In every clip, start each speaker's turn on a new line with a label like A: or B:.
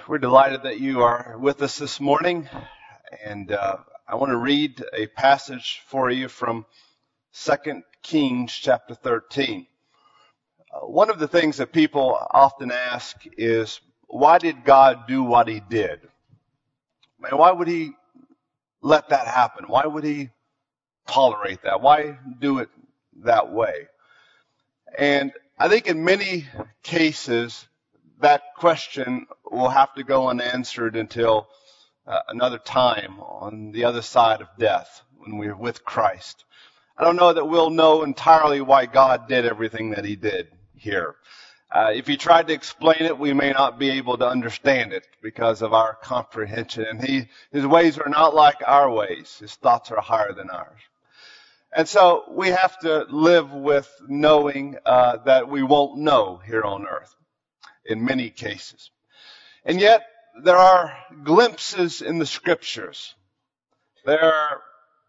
A: We're delighted that you are with us this morning, and I want to read a passage for you from 2 Kings chapter 13. One of the things that people often ask is, why did God do what he did? And why would he let that happen? Why would he tolerate that? Why do it that way? And I think in many cases, that question will have to go unanswered until another time on the other side of death when we're with Christ. I don't know that we'll know entirely why God did everything that he did here. If he tried to explain it, we may not be able to understand it because of our comprehension. And his ways are not like our ways. His thoughts are higher than ours. And so we have to live with knowing that we won't know here on earth in many cases. And yet, there are glimpses in the scriptures. There are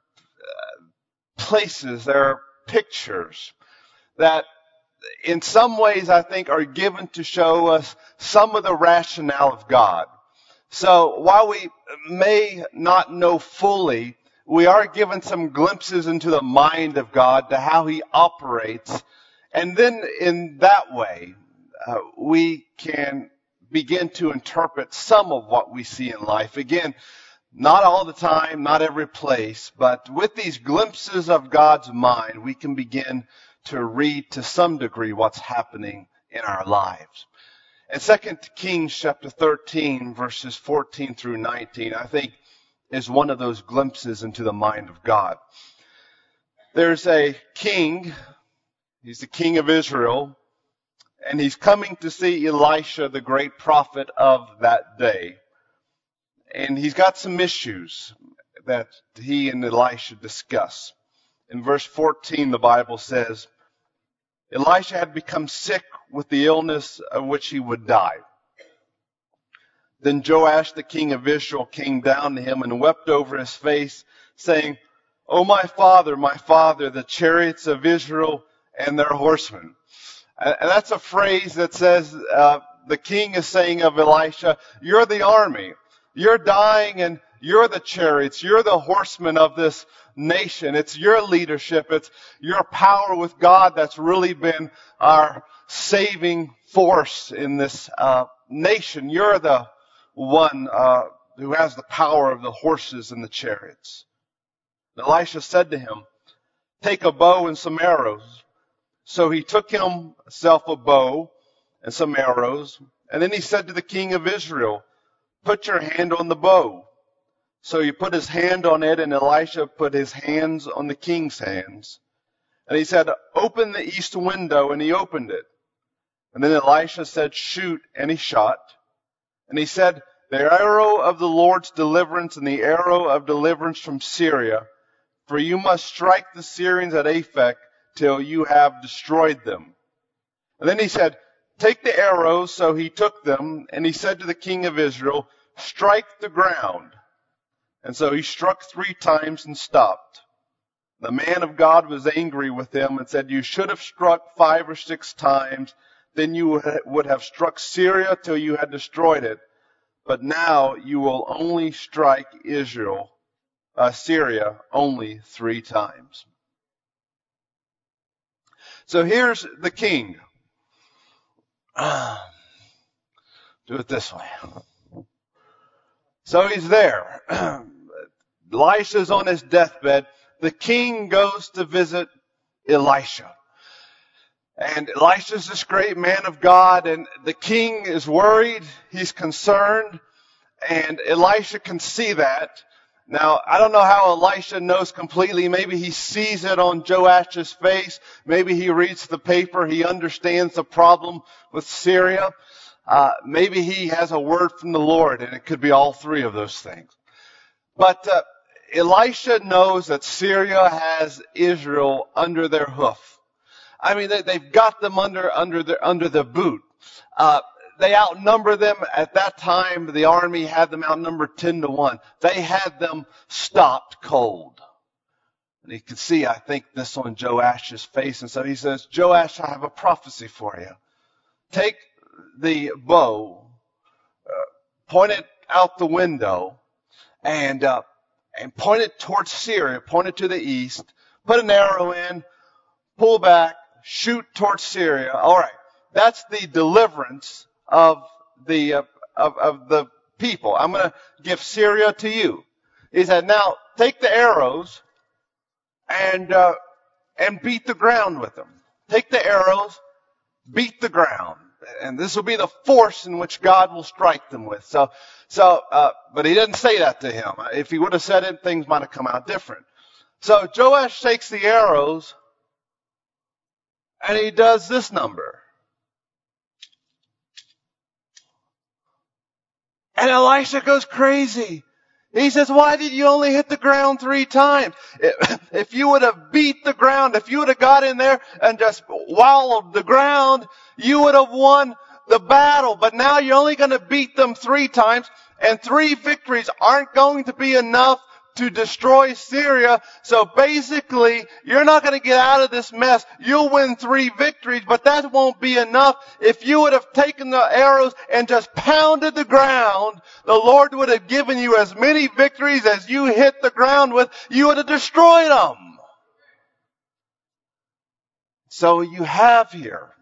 A: places, there are pictures that in some ways I think are given to show us some of the rationale of God. So while we may not know fully, we are given some glimpses into the mind of God, to how he operates. And then in that way, we can begin to interpret some of what we see in life. Again, not all the time, not every place, but with these glimpses of God's mind, we can begin to read to some degree what's happening in our lives. And 2 Kings chapter 13, verses 14 through 19, I think is one of those glimpses into the mind of God. There's a king, he's the king of Israel, and he's coming to see Elisha, the great prophet of that day. And he's got some issues that he and Elisha discuss. In verse 14, the Bible says, Elisha had become sick with the illness of which he would die. Then Joash, the king of Israel, came down to him and wept over his face, saying, "O my father, the chariots of Israel and their horsemen." And that's a phrase that says the king is saying of Elisha, you're the army. You're dying and you're the chariots. You're the horsemen of this nation. It's your leadership. It's your power with God that's really been our saving force in this nation. You're the one who has the power of the horses and the chariots. And Elisha said to him, "Take a bow and some arrows." So he took himself a bow and some arrows. And then he said to the king of Israel, "Put your hand on the bow." So he put his hand on it, and Elisha put his hands on the king's hands. And he said, "Open the east window," and he opened it. And then Elisha said, "Shoot," and he shot. And he said, "The arrow of the Lord's deliverance and the arrow of deliverance from Syria, for you must strike the Syrians at Aphek till you have destroyed them." And then he said, "Take the arrows." So he took them, and he said to the king of Israel, "Strike the ground." And so he struck 3 times and stopped. The man of God was angry with him and said, "You should have struck 5 or 6 times. Then you would have struck Syria till you had destroyed it. But now you will only strike Syria only 3 times. So here's the king. Do it this way. So he's there. Elisha's on his deathbed. The king goes to visit Elisha. And Elisha's this great man of God, and the king is worried. He's concerned. And Elisha can see that. Now, I don't know how Elisha knows completely. Maybe he sees it on Joash's face. Maybe he reads the paper. He understands the problem with Syria. Maybe he has a word from the Lord, and it could be all 3 of those things. But Elisha knows that Syria has Israel under their hoof. I mean, they've got them under their boot. They outnumber them. At that time, the army had them outnumbered 10-1. They had them stopped cold. And you can see, I think, this on Joash's face. And so he says, "Joash, I have a prophecy for you. Take the bow, point it out the window, and point it towards Syria, point it to the east, put an arrow in, pull back, shoot towards Syria. All right, that's the deliverance of the people. I'm going to give Syria to you. He said, now take the arrows and beat the ground with them. Take the arrows, beat the ground. And this will be the force in which God will strike them with. But he didn't say that to him. If he would have said it, things might have come out different. So Joash takes the arrows and he does this number. And Elisha goes crazy. He says, why did you only hit the ground 3 times? If you would have beat the ground, if you would have got in there and just wallowed the ground, you would have won the battle. But now you're only going to beat them 3 times, and 3 victories aren't going to be enough to destroy Syria. So basically, you're not going to get out of this mess. You'll win 3 victories, but that won't be enough. If you would have taken the arrows and just pounded the ground, the Lord would have given you as many victories as you hit the ground with. You would have destroyed them. So you have here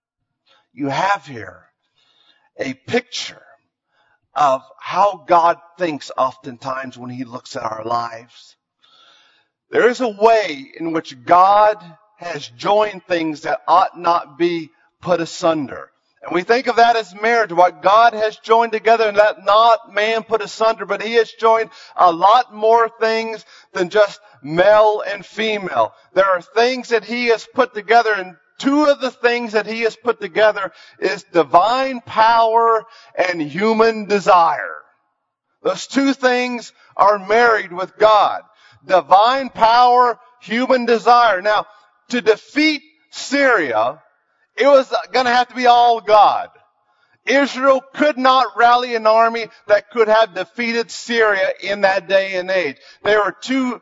A: a picture of how God thinks oftentimes when He looks at our lives. There is a way in which God has joined things that ought not be put asunder. And we think of that as marriage, what God has joined together, and let not man put asunder. But He has joined a lot more things than just male and female. There are things that He has put together, and 2 of the things that He has put together is divine power and human desire. Those 2 things are married with God. Divine power, human desire. Now, to defeat Syria, it was going to have to be all God. Israel could not rally an army that could have defeated Syria in that day and age. There were 2,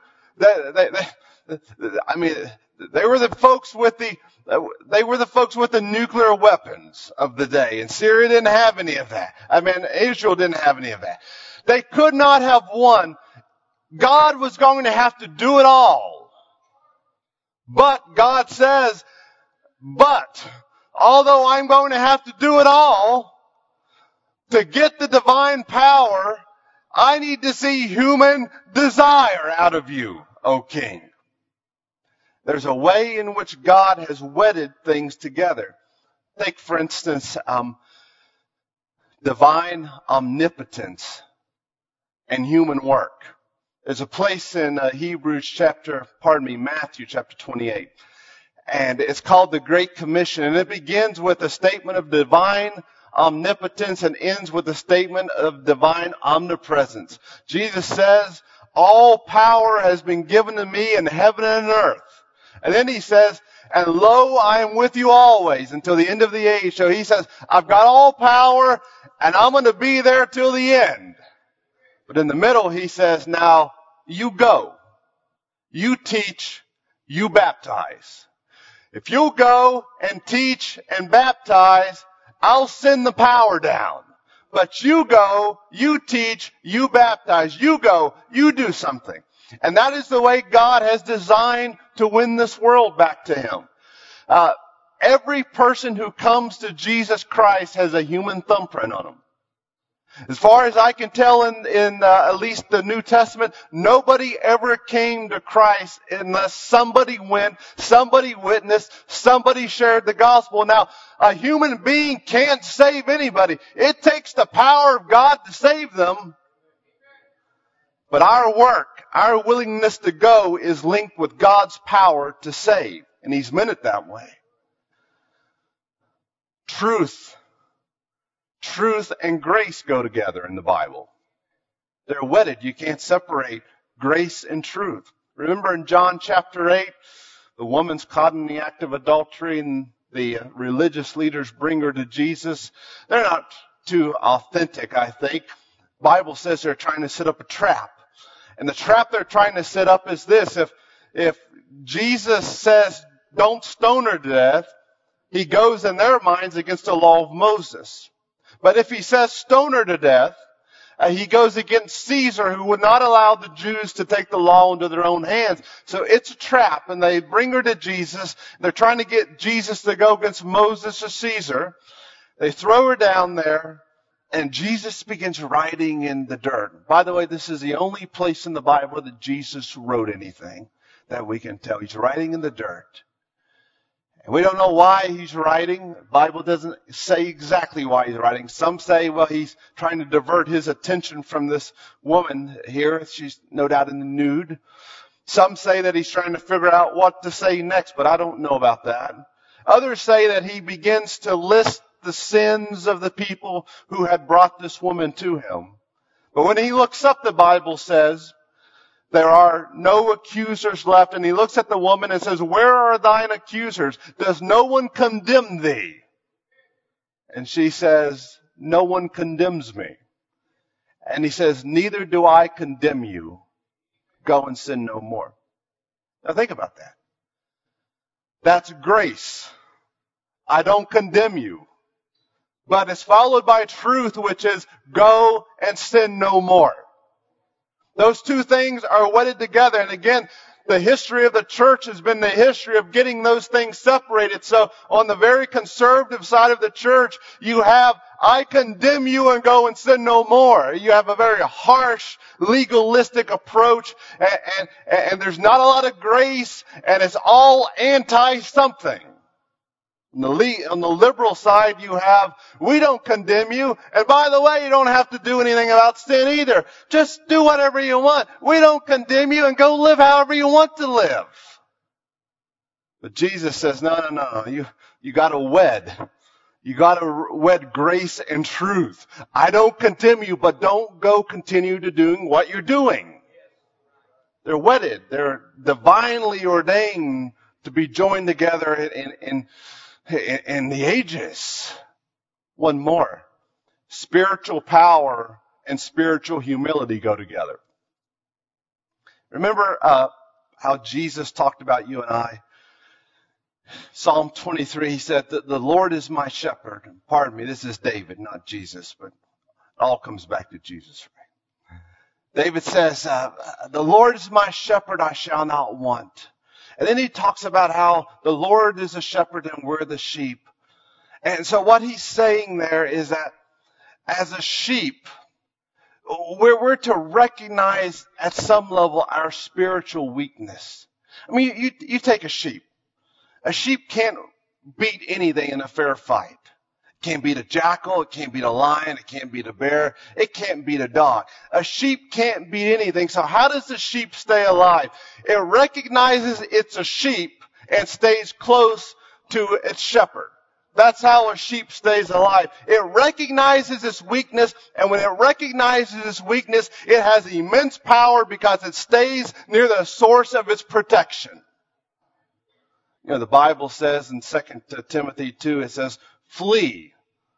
A: they were the folks with the nuclear weapons of the day, and Syria didn't have any of that. Israel didn't have any of that. They could not have won. God was going to have to do it all. But God says, but although I'm going to have to do it all, to get the divine power, I need to see human desire out of you, O King. There's a way in which God has wedded things together. Take, for instance, divine omnipotence and human work. There's a place in Matthew chapter 28. And it's called the Great Commission. And it begins with a statement of divine omnipotence and ends with a statement of divine omnipresence. Jesus says, all power has been given to me in heaven and earth. And then He says, and lo, I am with you always until the end of the age. So He says, I've got all power and I'm going to be there till the end. But in the middle, He says, now you go, you teach, you baptize. If you'll go and teach and baptize, I'll send the power down. But you go, you teach, you baptize, you go, you do something. And that is the way God has designed to win this world back to Him. Every person who comes to Jesus Christ has a human thumbprint on them. As far as I can tell in at least the New Testament, nobody ever came to Christ unless somebody went, somebody witnessed, somebody shared the gospel. Now, a human being can't save anybody. It takes the power of God to save them. But our work, our willingness to go is linked with God's power to save. And He's meant it that way. Truth and grace go together in the Bible. They're wedded. You can't separate grace and truth. Remember in John chapter 8, the woman's caught in the act of adultery and the religious leaders bring her to Jesus. They're not too authentic, I think. The Bible says they're trying to set up a trap. And the trap they're trying to set up is this. If Jesus says, don't stone her to death, He goes in their minds against the law of Moses. But if He says stone her to death, He goes against Caesar, who would not allow the Jews to take the law into their own hands. So it's a trap, and they bring her to Jesus. They're trying to get Jesus to go against Moses or Caesar. They throw her down there, and Jesus begins writing in the dirt. By the way, this is the only place in the Bible that Jesus wrote anything that we can tell. He's writing in the dirt. And we don't know why he's writing. The Bible doesn't say exactly why he's writing. Some say, well, he's trying to divert his attention from this woman here. She's no doubt in the nude. Some say that he's trying to figure out what to say next, but I don't know about that. Others say that he begins to list the sins of the people who had brought this woman to him. But when he looks up, the Bible says, there are no accusers left. And he looks at the woman and says, where are thine accusers? Does no one condemn thee? And she says, no one condemns me. And he says, neither do I condemn you. Go and sin no more. Now think about that. That's grace. I don't condemn you. But it's followed by truth, which is go and sin no more. Those two things are wedded together. And again, the history of the church has been the history of getting those things separated. So on the very conservative side of the church, you have, I condemn you and go and sin no more. You have a very harsh, legalistic approach, and there's not a lot of grace, and it's all anti-something. On the liberal side, you have, we don't condemn you. And by the way, you don't have to do anything about sin either. Just do whatever you want. We don't condemn you, and go live however you want to live. But Jesus says, no. You gotta wed. You gotta wed grace and truth. I don't condemn you, but don't go continue to doing what you're doing. They're wedded. They're divinely ordained to be joined together in the ages. One more. Spiritual power and spiritual humility go together. Remember how Jesus talked about you and I? Psalm 23, he said that the Lord is my shepherd. Pardon me, this is David, not Jesus, but it all comes back to Jesus. David says, the Lord is my shepherd, I shall not want. And then he talks about how the Lord is a shepherd and we're the sheep. And so what he's saying there is that as a sheep, we're to recognize at some level our spiritual weakness. I mean, you take a sheep. A sheep can't beat anything in a fair fight. It can't beat a jackal. It can't beat a lion. It can't beat a bear. It can't beat a dog. A sheep can't beat anything. So how does the sheep stay alive? It recognizes it's a sheep and stays close to its shepherd. That's how a sheep stays alive. It recognizes its weakness, and when it recognizes its weakness, it has immense power because it stays near the source of its protection. You know, the Bible says in 2 Timothy 2, it says, flee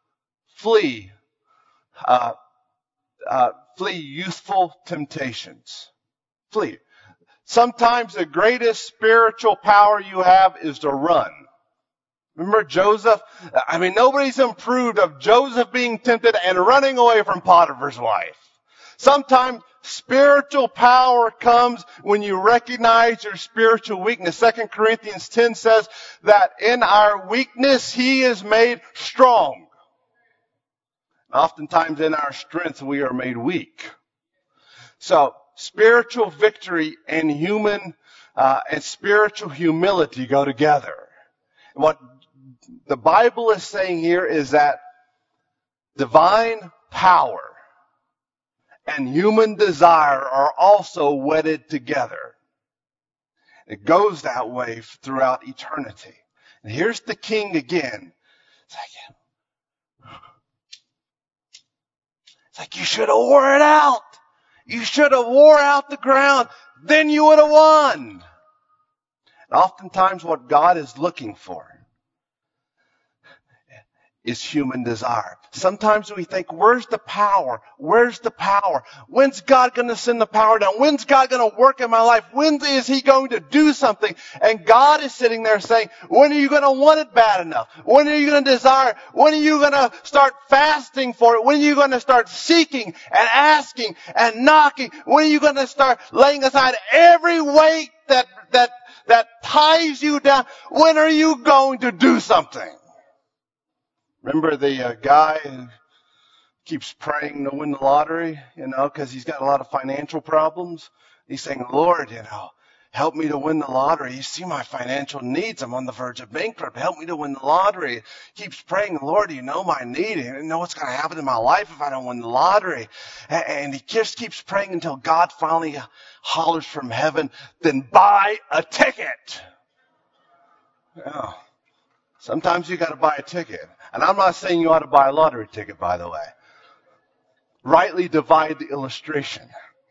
A: youthful temptations. Flee. Sometimes the greatest spiritual power you have is to run. Remember Joseph? I mean, nobody's improved of Joseph being tempted and running away from Potiphar's wife. Sometimes spiritual power comes when you recognize your spiritual weakness. 2 Corinthians 10 says that in our weakness, He is made strong. Oftentimes in our strength, we are made weak. So spiritual victory and human and spiritual humility go together. And what the Bible is saying here is that divine power and human desire are also wedded together. It goes that way throughout eternity. And here's the king again. It's like you should have wore it out. You should have wore out the ground. Then you would have won. And oftentimes what God is looking for is human desire. Sometimes we think, where's the power? Where's the power? When's God going to send the power down? When's God going to work in my life? When is He going to do something? And God is sitting there saying, when are you going to want it bad enough? When are you going to desire it? When are you going to start fasting for it? When are you going to start seeking and asking and knocking? When are you going to start laying aside every weight that ties you down? When are you going to do something? Remember the guy who keeps praying to win the lottery, because he's got a lot of financial problems. He's saying, Lord, help me to win the lottery. You see my financial needs. I'm on the verge of bankrupt. Help me to win the lottery. Keeps praying, Lord, you know my need. You know what's going to happen in my life if I don't win the lottery. And he just keeps praying until God finally hollers from heaven, then buy a ticket. Yeah. Sometimes you got to buy a ticket. And I'm not saying you ought to buy a lottery ticket, by the way. Rightly divide the illustration.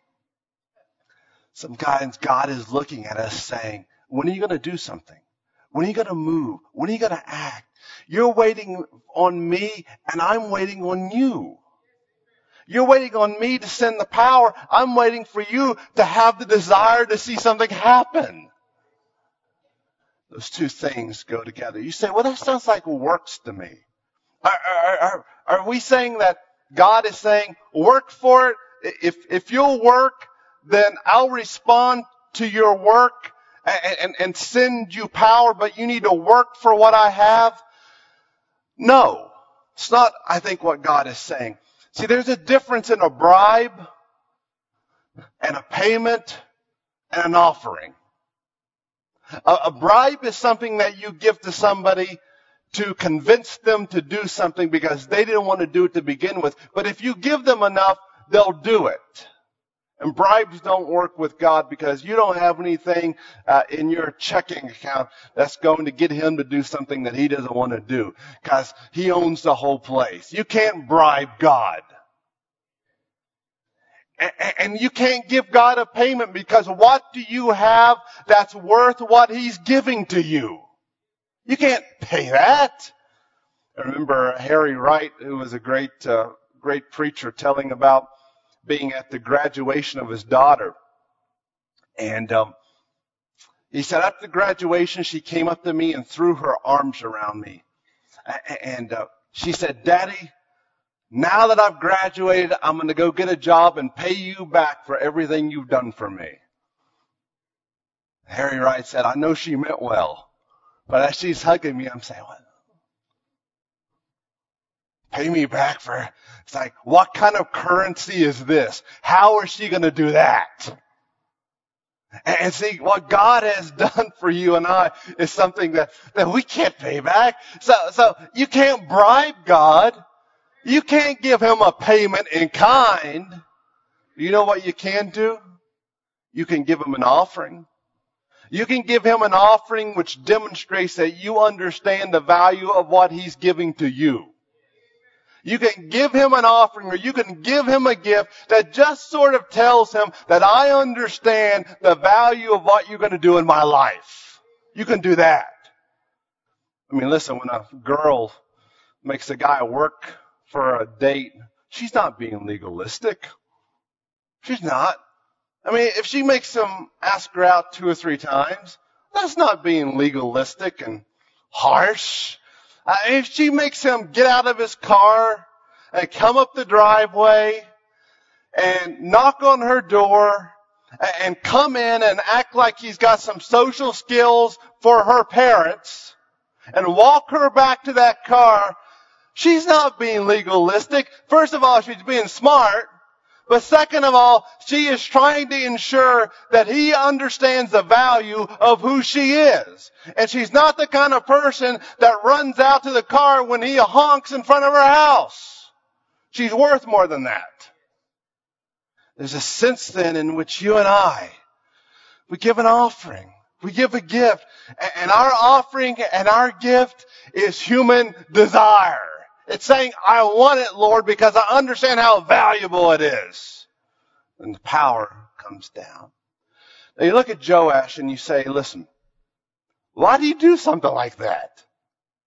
A: Sometimes God is looking at us saying, when are you going to do something? When are you going to move? When are you going to act? You're waiting on me, and I'm waiting on you. You're waiting on me to send the power. I'm waiting for you to have the desire to see something happen. Those two things go together. You say, well, that sounds like works to me. Are we saying that God is saying, work for it? If you'll work, then I'll respond to your work and send you power, but you need to work for what I have? No. It's not, I think, what God is saying. See, there's a difference in a bribe and a payment and an offering. A bribe is something that you give to somebody to convince them to do something because they didn't want to do it to begin with. But if you give them enough, they'll do it. And bribes don't work with God because you don't have anything in your checking account that's going to get Him to do something that He doesn't want to do because He owns the whole place. You can't bribe God. And you can't give God a payment because what do you have that's worth what He's giving to you? You can't pay that. I remember Harry Wright, who was a great preacher, telling about being at the graduation of his daughter. And he said, after graduation, she came up to me and threw her arms around me. And she said, Daddy, now that I've graduated, I'm going to go get a job and pay you back for everything you've done for me. Harry Wright said, I know she meant well. But as she's hugging me, I'm saying, what? Pay me back for, it's like, what kind of currency is this? How is she going to do that? And see, what God has done for you and I is something that we can't pay back. So you can't bribe God. You can't give Him a payment in kind. You know what you can do? You can give Him an offering. You can give Him an offering which demonstrates that you understand the value of what He's giving to you. You can give Him an offering or you can give Him a gift that just sort of tells Him that I understand the value of what you're going to do in my life. You can do that. I mean, listen, when a girl makes a guy work for a date, she's not being legalistic. She's not. I mean, if she makes him ask her out 2 or 3 times, that's not being legalistic and harsh. If she makes him get out of his car and come up the driveway and knock on her door and come in and act like he's got some social skills for her parents and walk her back to that car, she's not being legalistic. First of all, she's being smart. But second of all, she is trying to ensure that he understands the value of who she is. And she's not the kind of person that runs out to the car when he honks in front of her house. She's worth more than that. There's a sense then in which you and I, we give an offering. We give a gift. And our offering and our gift is human desire. It's saying, I want it, Lord, because I understand how valuable it is. And the power comes down. Now you look at Joash and you say, listen, why do you do something like that?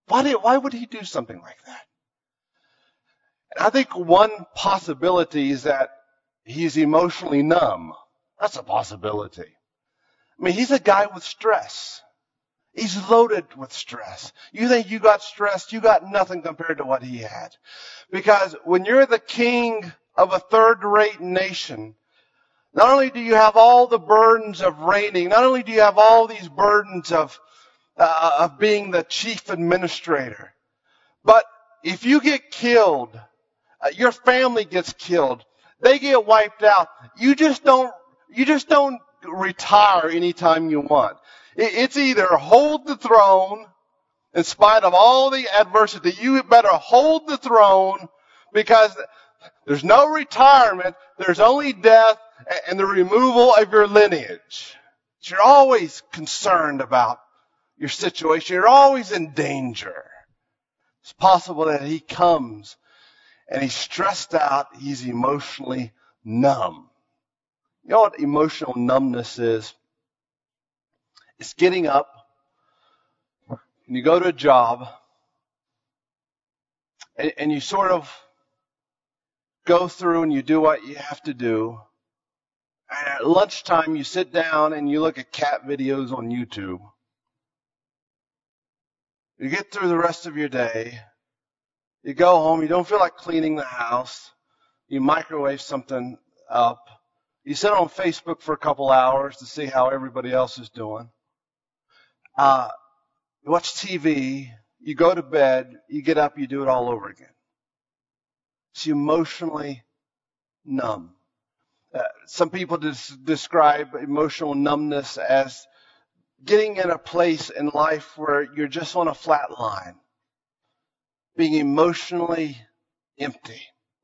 A: Why would he do something like that? And I think one possibility is that he's emotionally numb. That's a possibility. I mean, he's a guy with stress. He's loaded with stress. You think you got stressed, you got nothing compared to what he had. Because when you're the king of a third-rate nation, not only do you have all the burdens of reigning, not only do you have all these burdens of being the chief administrator, but if you get killed, your family gets killed, they get wiped out, you just don't retire anytime you want. It's either hold the throne in spite of all the adversity. You better hold the throne because there's no retirement. There's only death and the removal of your lineage. You're always concerned about your situation. You're always in danger. It's possible that he comes and he's stressed out. He's emotionally numb. You know what emotional numbness is? It's getting up and you go to a job and you sort of go through and you do what you have to do. And at lunchtime you sit down and you look at cat videos on YouTube. You get through the rest of your day. You go home. You don't feel like cleaning the house. You microwave something up. You sit on Facebook for a couple hours to see how everybody else is doing. You watch TV, you go to bed, you get up, you do it all over again. It's emotionally numb. Some people describe emotional numbness as getting in a place in life where you're just on a flat line, being emotionally empty,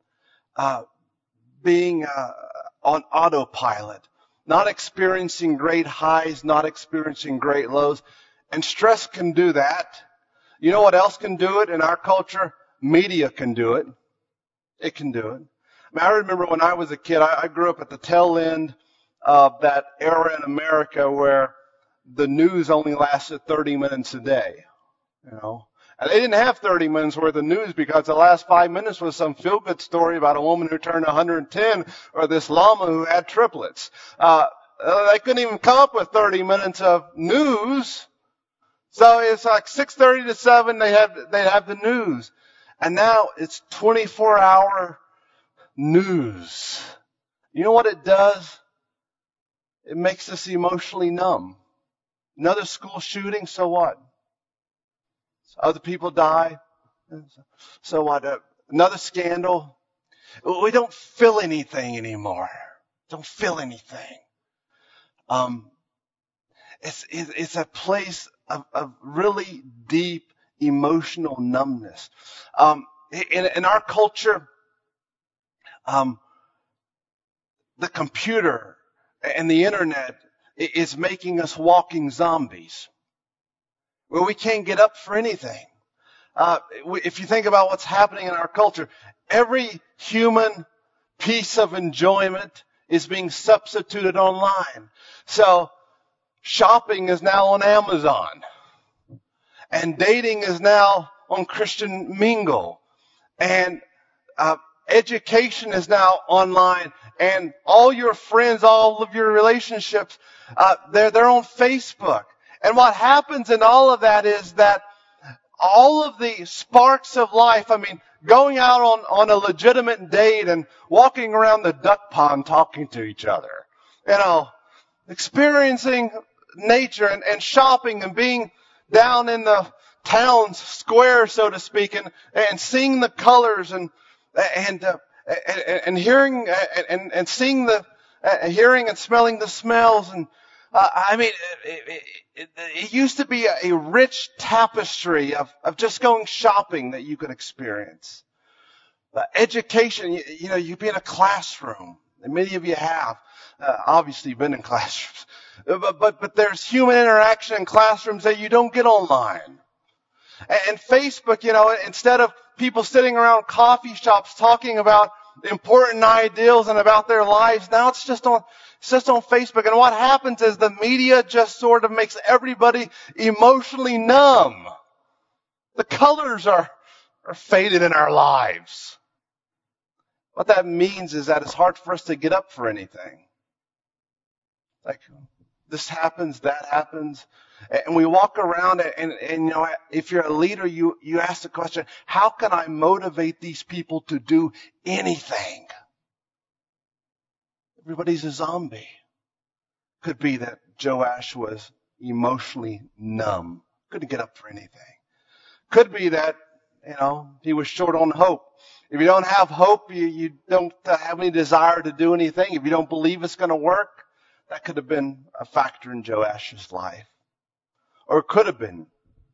A: being on autopilot, not experiencing great highs, not experiencing great lows. And stress can do that. You know what else can do it in our culture? Media can do it. It can do it. I mean, I remember when I was a kid, I grew up at the tail end of that era in America where the news only lasted 30 minutes a day. You know, and they didn't have 30 minutes worth of news because the last 5 minutes was some feel-good story about a woman who turned 110 or this llama who had triplets. They couldn't even come up with 30 minutes of news. So it's like 6:30 to 7, they'd have the news. And now it's 24-hour news. You know what it does? It makes us emotionally numb. Another school shooting, so what? Other people die, so what? Another scandal. We don't feel anything anymore. Don't feel anything. It's a place of really deep emotional numbness. In our culture, the computer and the internet is making us walking zombies, where we can't get up for anything. If you think about what's happening in our culture, every human piece of enjoyment is being substituted online. So shopping is now on Amazon, and dating is now on Christian Mingle, and education is now online, and all your friends, all of your relationships, they're on Facebook. And what happens in all of that is that all of the sparks of life, I mean, going out on a legitimate date and walking around the duck pond talking to each other, you know, experiencing nature and shopping and being down in the town's square, so to speak, and seeing the colors and hearing and seeing the hearing and smelling the smells. And I mean, it used to be a rich tapestry of just going shopping that you could experience. Education, you know, you'd be in a classroom, and many of you have obviously been in classrooms, but there's human interaction in classrooms that you don't get online. And Facebook, you know, instead of people sitting around coffee shops talking about important ideals and about their lives, now it's just on Facebook. And what happens is the media just sort of makes everybody emotionally numb. The colors are faded in our lives. What that means is that it's hard for us to get up for anything. Like, this happens, that happens. And we walk around and you know, if you're a leader, you ask the question, how can I motivate these people to do anything? Everybody's a zombie. Could be that Joash was emotionally numb. Couldn't get up for anything. Could be that, you know, he was short on hope. If you don't have hope, you don't have any desire to do anything. If you don't believe it's going to work, that could have been a factor in Joash's life. Or it could have been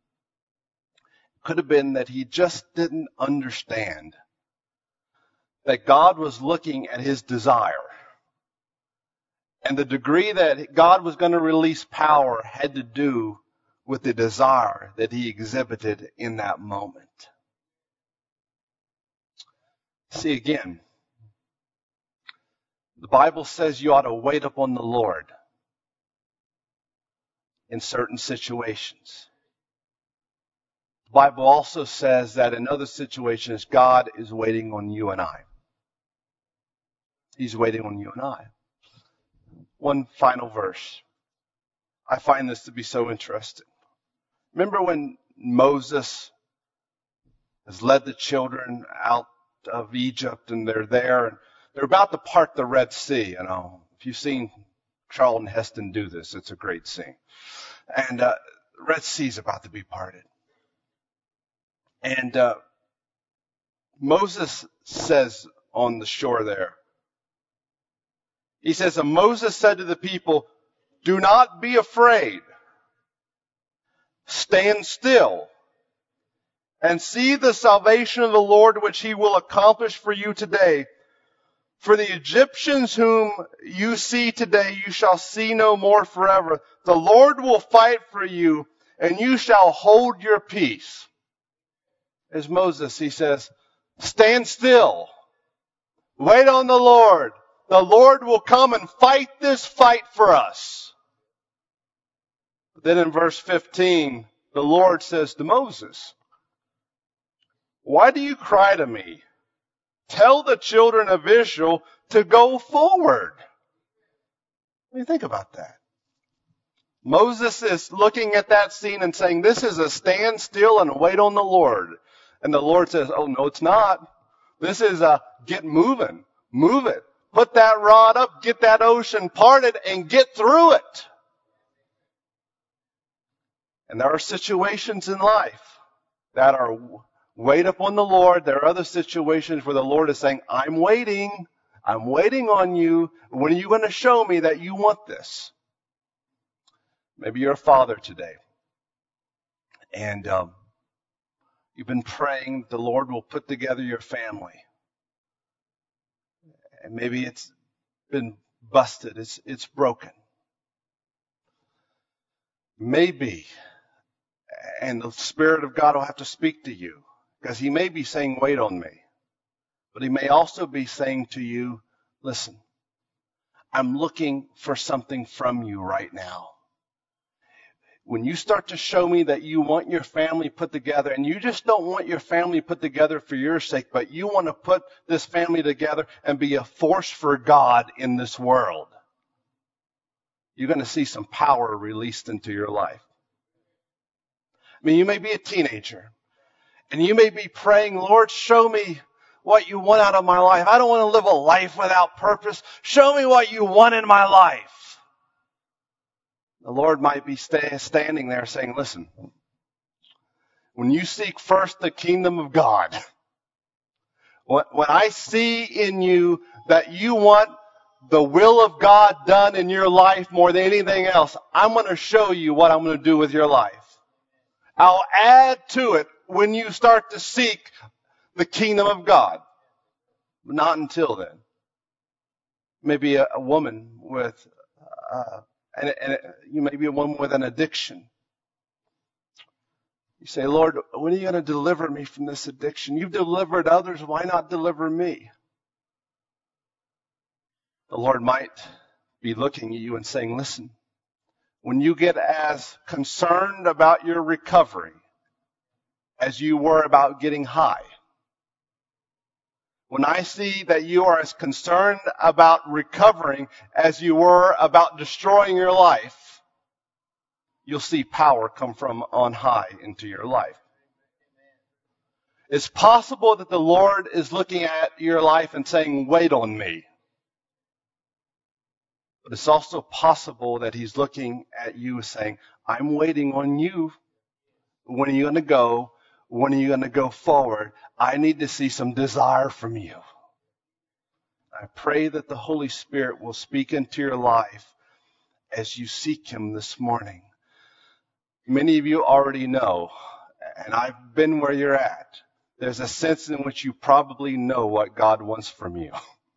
A: that he just didn't understand that God was looking at his desire. And the degree that God was going to release power had to do with the desire that he exhibited in that moment. See, again, the Bible says you ought to wait upon the Lord in certain situations. The Bible also says that in other situations, God is waiting on you and I. He's waiting on you and I. One final verse. I find this to be so interesting. Remember when Moses has led the children out of Egypt and they're there and they're about to part the Red Sea, you know. If you've seen Charlton Heston do this, it's a great scene. And the Red Sea's about to be parted. And Moses says on the shore there, he says, and Moses said to the people, do not be afraid. Stand still and see the salvation of the Lord, which he will accomplish for you today. For the Egyptians whom you see today, you shall see no more forever. The Lord will fight for you, and you shall hold your peace. As Moses, he says, stand still. Wait on the Lord. The Lord will come and fight this fight for us. But then in verse 15, the Lord says to Moses, why do you cry to me? Tell the children of Israel to go forward. What do you think about that? Moses is looking at that scene and saying, this is a stand still and wait on the Lord. And the Lord says, oh, no, it's not. This is a get moving. Move it. Put that rod up, get that ocean parted, and get through it. And there are situations in life that are wait upon the Lord. There are other situations where the Lord is saying, I'm waiting on you. When are you going to show me that you want this? Maybe you're a father today. And you've been praying the Lord will put together your family. And maybe it's been busted. It's broken. Maybe. And the Spirit of God will have to speak to you. Because he may be saying, wait on me. But he may also be saying to you, listen, I'm looking for something from you right now. When you start to show me that you want your family put together, and you just don't want your family put together for your sake, but you want to put this family together and be a force for God in this world, you're going to see some power released into your life. I mean, you may be a teenager, and you may be praying, Lord, show me what you want out of my life. I don't want to live a life without purpose. Show me what you want in my life. The Lord might be standing there saying, listen, when you seek first the kingdom of God, when I see in you that you want the will of God done in your life more than anything else, I'm going to show you what I'm going to do with your life. I'll add to it when you start to seek the kingdom of God. But not until then. Maybe a woman with and you may be a woman with an addiction. You say, Lord, when are you going to deliver me from this addiction? You've delivered others. Why not deliver me? The Lord might be looking at you and saying, listen, when you get as concerned about your recovery as you were about getting high. When I see that you are as concerned about recovering as you were about destroying your life, you'll see power come from on high into your life. It's possible that the Lord is looking at your life and saying, wait on me. But it's also possible that He's looking at you saying, I'm waiting on you. When are you going to go? When are you going to go forward? I need to see some desire from you. I pray that the Holy Spirit will speak into your life as you seek Him this morning. Many of you already know, and I've been where you're at. There's a sense in which you probably know what God wants from you.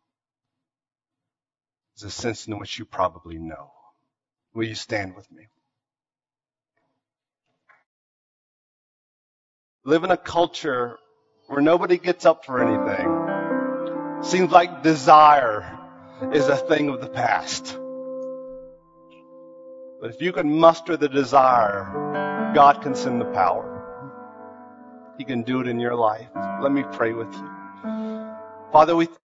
A: There's a sense in which you probably know. Will you stand with me? Live in a culture where nobody gets up for anything. Seems like desire is a thing of the past. But if you can muster the desire, God can send the power. He can do it in your life. Let me pray with you. Father, we